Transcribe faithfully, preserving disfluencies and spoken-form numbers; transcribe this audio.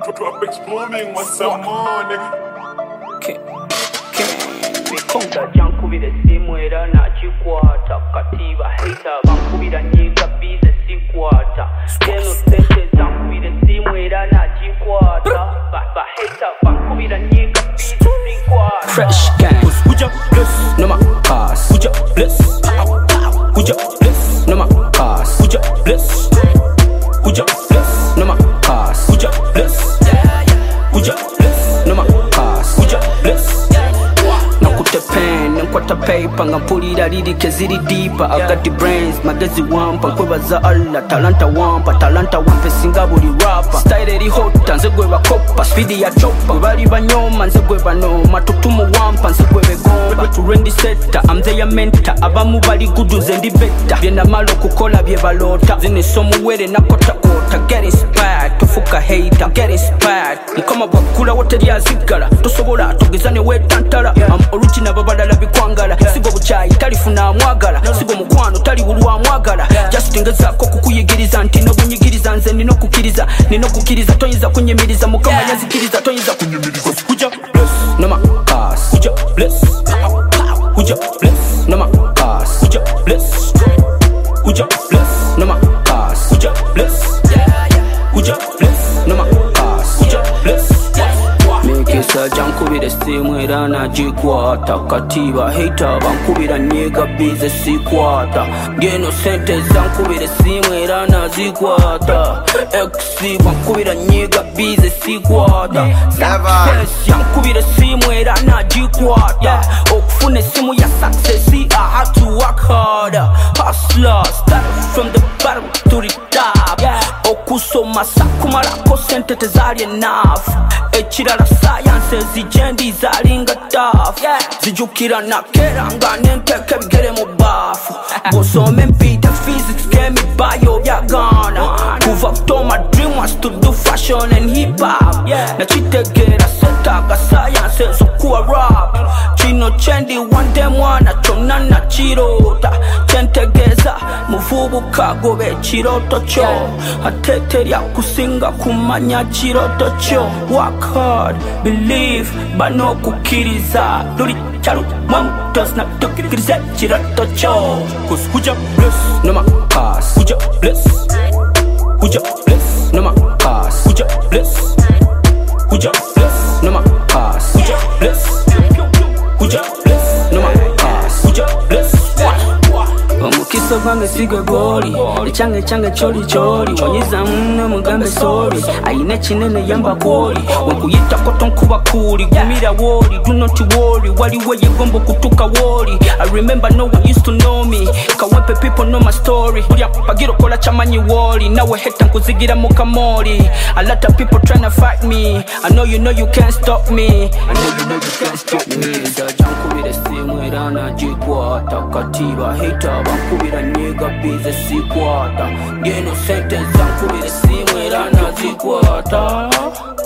Drop exploding with some more, nigga. Konta jankubire simwera nakikwata katiba hater bankubira nyiga bize sikwata Geno sente zankubire simwera nakikwata ba ba hater bankubira nyiga bize sikwata Fresh gang Uja bless no my pass Uja bless Uja bless no my pass Uja bless Uja bless no my pass Uja bless Uja bless no my pass Uja bless the pen and quarter paper nga mpulira lirike ziri deeper I got the brains magezi wampa nkwebaza Allah talanta wampa talanta wampe singa buli rapper style eri hot nze gwe bakopa speed ya chopper bali banyoma nze gwe banoma tutumu wampa nze gwe begomba to rendi setter I'm their mentor abamu bali gudu nze ndi better byenda malo kukola bye balota zine somuwere nakota kota get inspired tufuka hater get inspired nkoma bwakula woteri azigala tosobola tugezane wetantala I'm original babalala bikwangala sigo buchayi talifuna amwagala sigo mukwano tali bulwa amwagala just ngezako kukuyigiriza nti no bunyigiriza nze nino kukiriza nino kukiriza toyiza kunyemiriza mukama yazikiriza toyiza kunyemiriza kuja bless no my pass kuja bless kuja bless no my pass kuja bless kuja bless no my pass kuja bless kuja bless no my pass kuja bless Kisa jankubire simwera nakikwata katiba hater bankubira nyiga bize sikwata Geno sente zankubire simwera nazikwata X bankubira nyiga bize sikwata Success yankubire simwera nagikwata Okufuna simu ya success I had to work harder Hustler started from the bottom to the top Okusoma sakumalako sente tezali enough Echirala science zijendi zalinga tough Zijukira nakera nga nenteke bigere mu bafu Gosome mpita physics kemi bio byagana Kuva to my dream was to do fashion and hip hop Nachitegera setaga science zokuwa rap Chino chendi one day mwana chona na chirota Chentegeza muvubu kagobe chiroto cho Ateteria kusinga kumanya chiroto cho Work hard, believe, bano kukiriza Luri charu, mamu does not tukiriza chiroto cho Cause kuja bless, no my pass Kuja bless Kuja bless, no my pass Kuja bless Kuja bless, no my pass Kuja bless Kuja bless, no my pass Kuja bless Omukisa gwange siga goli Echange change choli choli Wanyiza mne mugambe sorry Aine chinene yamba goli Wankuyita koton kuba kuli Gumira wori, do not worry Waliwe yegombo kutuka wori I remember no one used to know me Kawepe people know my story Ulia pagiro kola chamanyi wori Nawe heta nkuzigira mukamori A lot of people tryna fight me I know you know you can't stop me I know you know you can't stop me Sa jankubire simwera nagikwata katiba hater bankubira nyiga bize sikwata Geno sente zankubire simwera nazikwata